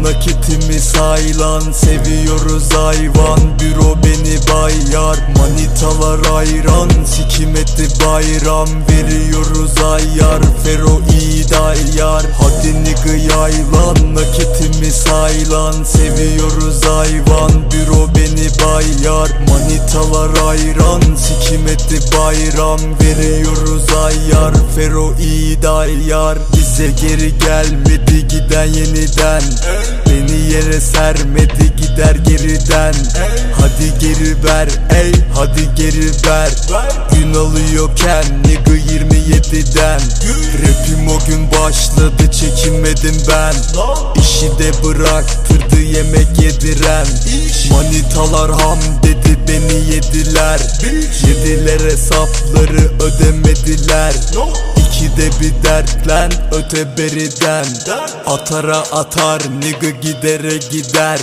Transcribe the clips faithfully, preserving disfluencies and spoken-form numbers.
nakitimiz haylan, seviyoruz hayvan. Büro beni bayar, manitalar ayran, sikim eti bayram, veriyoruz ayar. Fero iyi dayar, hadi nigga yaylan, nakitimiz haylan, seviyoruz hayvan. Büro beni bayar, manitalar ayran, sikim eti bayram, veriyoruz ayar. Fero iyi dayar, bize geri gelmedi giden yeniden, beni yere sermedi gider geriden. Hadi geri ver ey, hadi geri ver, gün alıyorken nigga yirmi yediden. Rapim o gün başladı, çekinmedim ben, işi de bıraktırdı yemek yediren. Manitalar ham dedi, beni yediler, yediler hesapları ödemediler. İkide bir dertlen öteberiden, atara atar nigga gidere gider.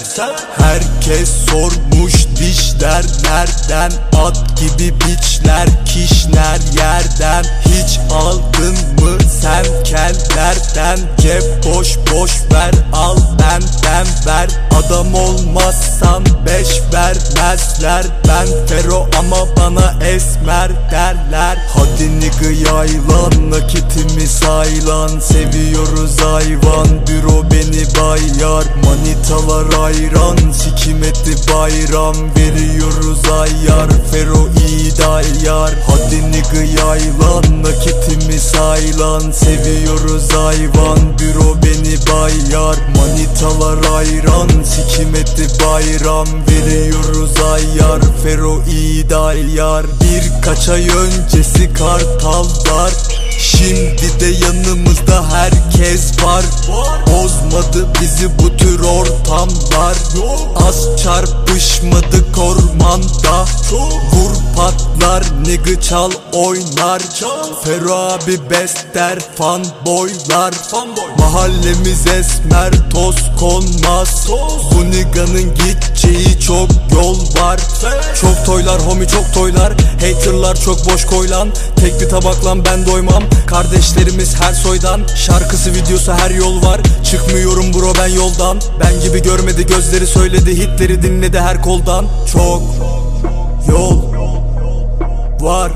Herkes sormuş dişler nereden, at gibi biçler kişner yerden. Hiç aldın mı sen kellerden, cep boş boş ver al benden ver. Adam olmazsam beş vermezler, ben Fero ama bana esmer derler. Hadi nigga yaylan, nakitimiz haylan, seviyoruz hayvan. Büro beni bayar, manitalar ayran, sikim eti bayram, veriyoruz ayar. Fero iyi dayar, hadi nigga yaylan, nakitimiz haylan, seviyoruz hayvan. Büro beni bayar, manitalar ayran, sikim eti bayram, veriyoruz ayar. Fero iyi dayar. Birkaç ay öncesi kartallar, şimdi de yanımızda herkes var. Bozmadı bizi bu tür ortamlar, az çarpışmadık ormanda. Vur patlar nigga çal oynar, Fero abi bester fanboylar. Mahallemiz esmer toz konmaz, bu nigga'nın gideceği çok yol var. Çok toylar homie çok toylar, haterlar çok boş koylan. Tek bir tabaklan ben doymam, kardeşlerimiz her soydan. Şarkısı videosu her yol var, çıkmıyorum bro ben yoldan. Ben gibi görmedi gözleri söyledi, hitleri dinledi her koldan. Çok yol var,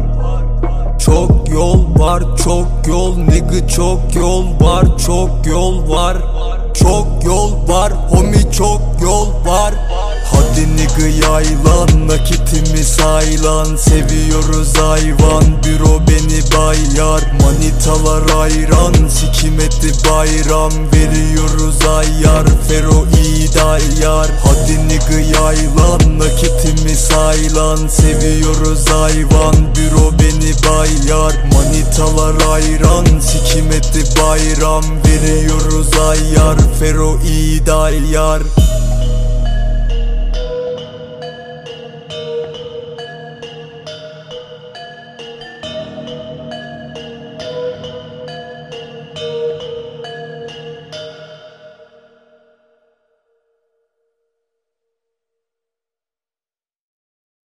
çok yol var, çok yol nigga, çok yol var, çok yol var, çok yol var homie, çok yol var. Hadi nigga yaylan, nakitimiz haylan, seviyoruz hayvan. Büro beni bayar, manitalar ayran, sikim eti bayram, veriyoruz ayar. Fero iyi dayar, hadi nigga yaylan, nakitimiz haylan, seviyoruz hayvan. Büro beni bayar, manitalar ayran, sikim eti bayram, veriyoruz ayar. Fero iyi dayar.